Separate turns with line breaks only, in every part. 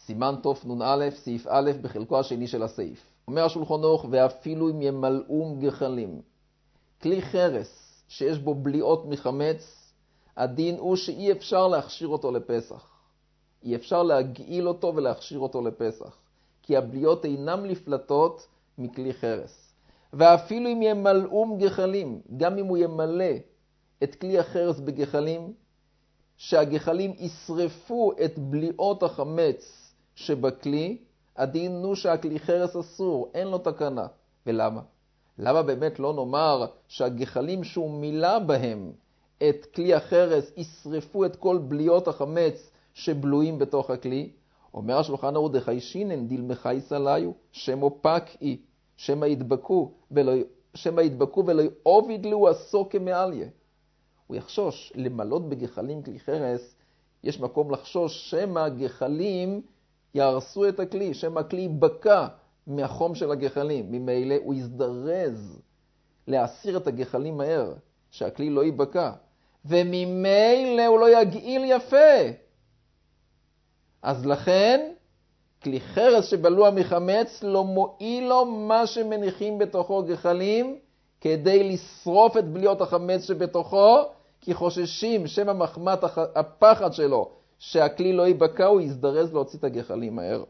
סימן תוף נון א', סעיף א', בחלקו השני של הסעיף. אומר השולחן ערוך, ואפילו אם ימלאום גחלים. כלי חרס שיש בו בליעות מחמץ, הדין הוא שאי אפשר להכשיר אותו לפסח. אי אפשר להגעיל אותו ולהכשיר אותו לפסח, כי הבליעות אינם לפלטות מכלי חרס. ואפילו אם ימלאום גחלים, גם אם הוא ימלא את כלי החרס בגחלים, שהגחלים ישרפו את בליעות החמץ שבכלי, הדין הוא שהכלי חרס אסור, אין לו תקנה. ולמה? למה באמת לא נאמר שהגחלים שהוא מילא בהם את כלי החרס ישרפו את כל בליעות החמץ שבלויים בתוך הכלי? אומר השולחן ערוך, דחיישינן דילמחי סליו, שמו פקעי, שמה ידבקו ולא יעובידלו עשו כמעליה. הוא יחשוש למלות בגחלים כלי חרס, יש מקום לחשוש שמה הגחלים יהרסו את הכלי, שמה הכלי ייבקע מהחום של הגחלים. ממילא הוא יזדרז להסיר את הגחלים מהר, שהכלי לא ייבקע, וממילא הוא לא יגעיל יפה. אז לכן, כלי חרס שבלוע מחמץ לא מועיל לו מה שמניחים בתוכו גחלים, כדי לשרוף את בליעות החמץ שבתוכו, כי חוששים שמא מחמת הפחד שלו שהכלי לא ייבקע, הוא יזדרז להוציא את הגחלים מהר.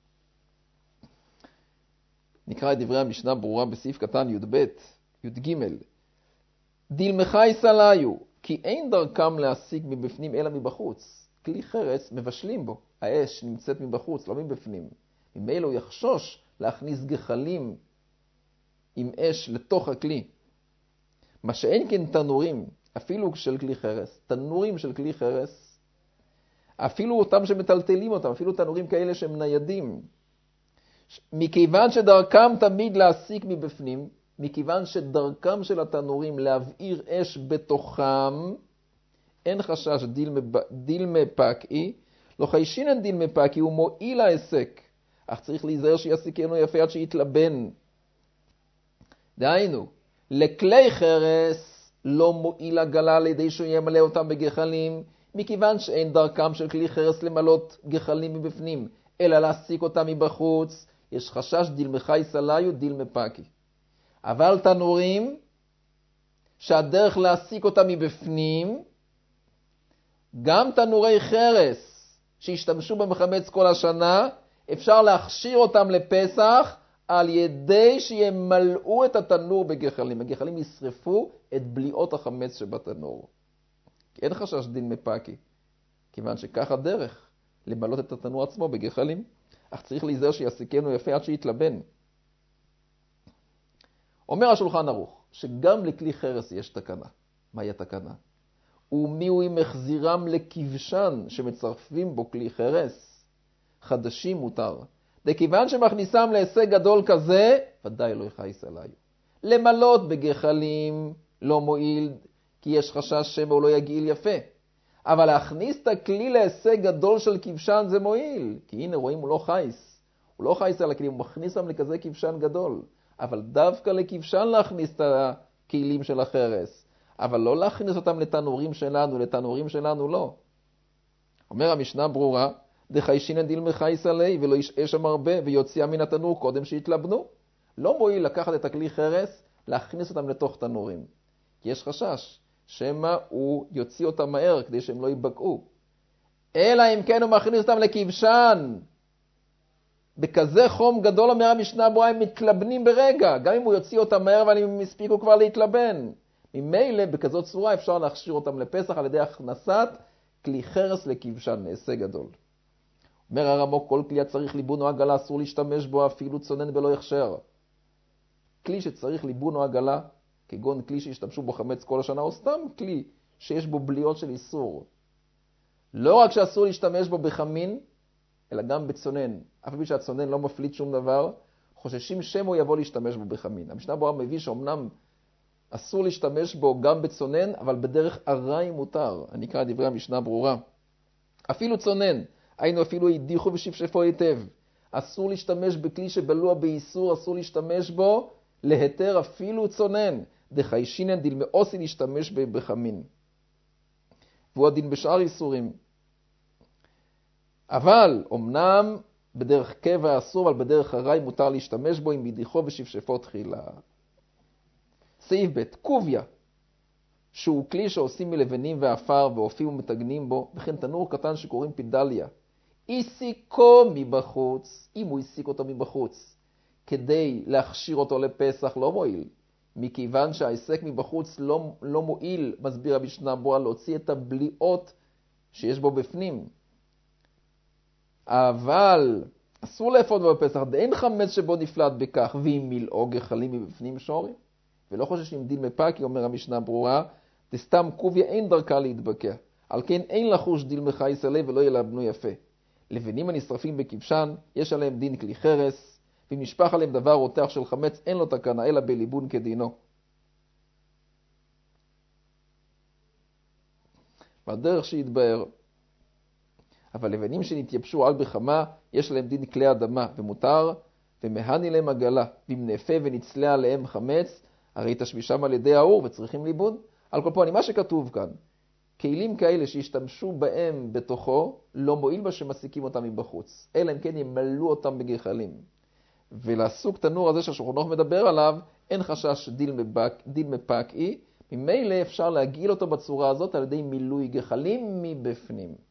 נקרא את דברי המשנה ברורה בסעיף קטן י"ב, י"ג. דילמחי סליו, כי אין דרכם להשיג מבפנים אלא מבחוץ. כלי חרס מבשלים בו, האש נמצאת מבחוץ, לא מבפנים. ממילא הוא יחשוש להכניס גחלים עם אש לתוך הכלי. מה שאין כן תנורים, אפילו של כלי חרס, תנורים של כלי חרס, אפילו אותם שמטלטלים אותם, אפילו תנורים כאלה שהם ניידים, מכיוון שדרכם תמיד להסיק מבפנים, מכיוון שדרכם של התנורים להבעיר אש בתוכם, אין חשש דילמה פקעי, לא חיישינן דילמה פקעי, הוא מועיל העסק, אך צריך להיזהר שיסיקנו יפה עד שיתלבן. דהיינו, לכלי חרס לא מועיל הגלה על ידי שהוא ימלא אותם בגחלים, מכיוון שאין דרכם של כלי חרס למלות גחלים מבפנים, אלא להסיק אותם מבחוץ, יש חשש דילמחי סליו דילמה פקעי. אבל תנורים, שהדרך להסיק אותם מבפנים, גם תנורי חרס שהשתמשו במחמץ כל השנה, אפשר להכשיר אותם לפסח על ידי שימלאו את התנור בגחלים. הגחלים ישרפו את בליעות החמץ שבתנור. כי אין חשש דילמה פקעי, כיוון שכך הדרך למלאות את התנור עצמו בגחלים. אך צריך להיזהר שיסיקנו יפה עד שיתלבן. אומר השולחן ערוך, שגם לכלי חרס יש תקנה. מהי התקנה? ומיהו אם מחזירם לכבשן שמצרפים בו כלי חרס? חדשים מותר. וכיוון שמכניסם להישג גדול כזה, ודאי לא יחייס עליי. למלות בגחלים לא מועיל, כי יש חשש שמא הוא לא יגעיל יפה. אבל להכניס את הכלי להישג גדול של כבשן זה מועיל. כי הנה רואים, הוא לא חייס. הוא לא חייס על הכלי, הוא מכניס אותם לכזה כבשן גדול. אבל דווקא לכבשן להכניס את הכלים של החרס. אבל לא להכניס אותם לתנורים שלנו, לתנורים שלנו לא. אומר המשנה ברורה, דחיישינן דילמחי סליו ולא ישעה שם הרבה ויוציאה מן התנור קודם שיתלבנו. לא מועיל לקחת את הכלי חרס, להכניס אותם לתוך תנורים. כי יש חשש שמא הוא יוציא אותם מהר כדי שהם לא ייבקעו. אלא אם כן הוא מכניס אותם לכבשן. בכזה חום גדול אומר המשנה ברורה, הם מתלבנים ברגע. גם אם הוא יוציא אותם מהר אבל הם הספיקו כבר להתלבן. ממילא בכזאת צורה אפשר להכשיר אותם לפסח על ידי הכנסת כלי חרס לכבשן, נעשה גדול. אומר הרמוק, כל כלי צריך ליבון או עגלה, אסור להשתמש בו אפילו צונן ולא הכשר. כלי שצריך ליבון או עגלה, כגון כלי שהשתמשו בו חמץ כל השנה, או סתם כלי שיש בו בליעות של איסור. לא רק שאסור להשתמש בו בחמין, אלא גם בצונן. אף פעם שהצונן לא מפליט שום דבר, חוששים שמו יבוא להשתמש בו בחמין. המשנה ברורה מביא שאומנם אסור להשתמש בו גם בצונן, אבל בדרך ארעי מותר. אני אקרא דברי המשנה ברורה. אפילו צונן, היינו אפילו הדיחו ושפשפו היטב. אסור להשתמש בכלי שבלוע באיסור, אסור להשתמש בו להיתר אפילו צונן. דחיישינן דילמאוסי להשתמש בחמין. והוא הדין בשאר איסורים. אבל אמנם בדרך קבע אסור, אבל בדרך הרי מותר להשתמש בו עם מדיחו ושפשפו תחילה. סעיף ב' קוביה, שהוא כלי שעושים מלבנים ואפר ואופים ומתגנים בו, וכן תנור קטן שקוראים פינדליה. העסיקו מבחוץ, אם הוא העסיק אותו מבחוץ, כדי להכשיר אותו לפסח לא מועיל, מכיוון שהעסק מבחוץ לא מועיל, מסביר המשנה ברורה, להוציא את הבליעות שיש בו בפנים. אבל אסור לאפות בו בפסח, אין חמץ שבו נפלט בכך, ואם מילאו גחלים מבפנים שורים. ולא חושש עם דין מפקי, אומר המשנה ברורה, תסתם קוביה אין דרכה להתבקע. על כן אין לחוש דיל מחייס עלי ולא ילבנו יפה. לבנים הנשרפים בכבשן, יש עליהם דין כלי חרס, ואם נשפך עליהם דבר רותח של חמץ, אין לו תקנה, אלא בליבון כדינו. והדרך שהתבהר, אבל לבנים שנתייבשו על בחמה, יש עליהם דין כלי אדמה, ומותר, ומהני להם עגלה, ואם נאפה ונצלה עליהם חמץ, הרי תשבישם על ידי האור וצריכים ליבון. על כל פנים, מה שכתוב כאן, כלים כאלה שהשתמשו בהם בתוכו, לא מועיל בה שמסיקים אותם מבחוץ, אלא אם כן ימלאו אותם בגחלים. ולסוג תנור הזה שהשולחן ערוך מדבר עליו, אין חשש דיל מפקעי, ממילא אפשר להגיל אותו בצורה הזאת על ידי מילוי גחלים מבפנים.